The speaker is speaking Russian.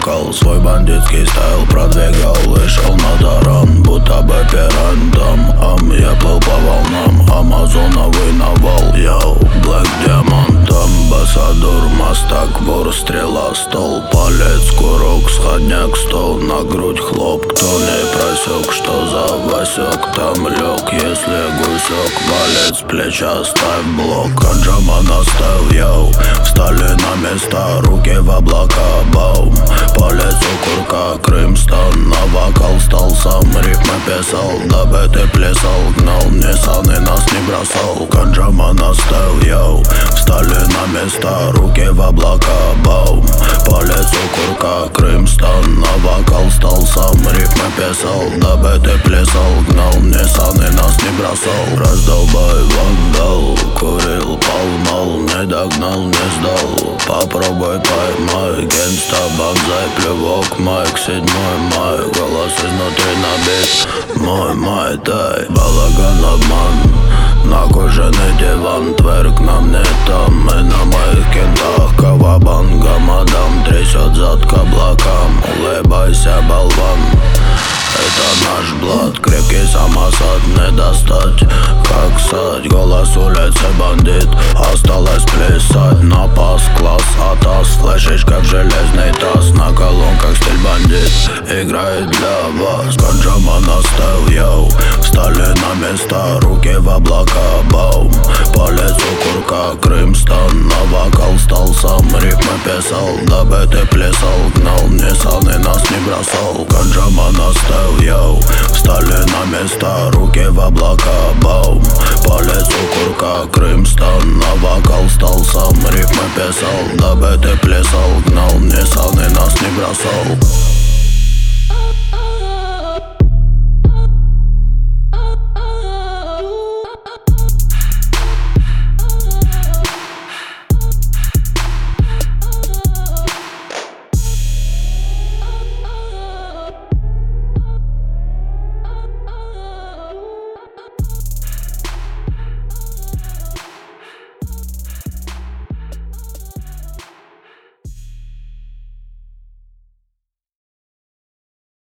вокал, свой бандитский стайл продвигал и шел на таран, будто бы пирантом. Я плыл по волнам, амазоновый навал. Йоу, Black Diamond, амбассадор, мастак, вор, стрела, стол, палец, курок, сходняк, стол, на грудь хлоп. Кто не просек, что за Васек, там лег, если гусек, палец, плеча, ставь блок. Аджама наставил, йоу, встали на места, руки в облака, баум. Палец у курка, Крымстон, на вокал стал сам, рифмы писал, дабы ты плясал, гнал, Nissan и нас не бросал. Канджама наставил, йоу, встали на места, руки в облака, баум. Палец у курка, Крымстон, на вокал стал сам, рифмы писал, дабы ты плясал, гнал, Nissan и нас не бросал. Раздолбай вандал, курил, пал-мал, не догнал, не сдал. Попробуй поймай, генста, банзай, плевок, майк, 7 май, голос изнутри набит. Мой май-тай, балаган, обман, на кожаный диван, тверк нам не там. Мы на моих кентах, кавабанга, мадам, трясет зад к облакам. Улыбайся, болван, это наш блат, крепкий самосад, не достать, как сать. Голос улицы бандит, осталось плясать. На пас, класс, атас, флешечка в железный таз. На колонках стиль бандит, играет для вас. Канджама наставил, йоу, встали на места, руки в облака, баум. Палец у курка, Крымстон, на вокал стал сам, рифмы писал, дабы ты плясал, гнал, Nissan и нас не бросал. Канджама наставил, йоу, встали на места, руки в облака, баум. Палец у курка, Крымстон, на вокал стал сам, рифмы писал, дабы ты плясал, гнал, Nissan и нас не бросал.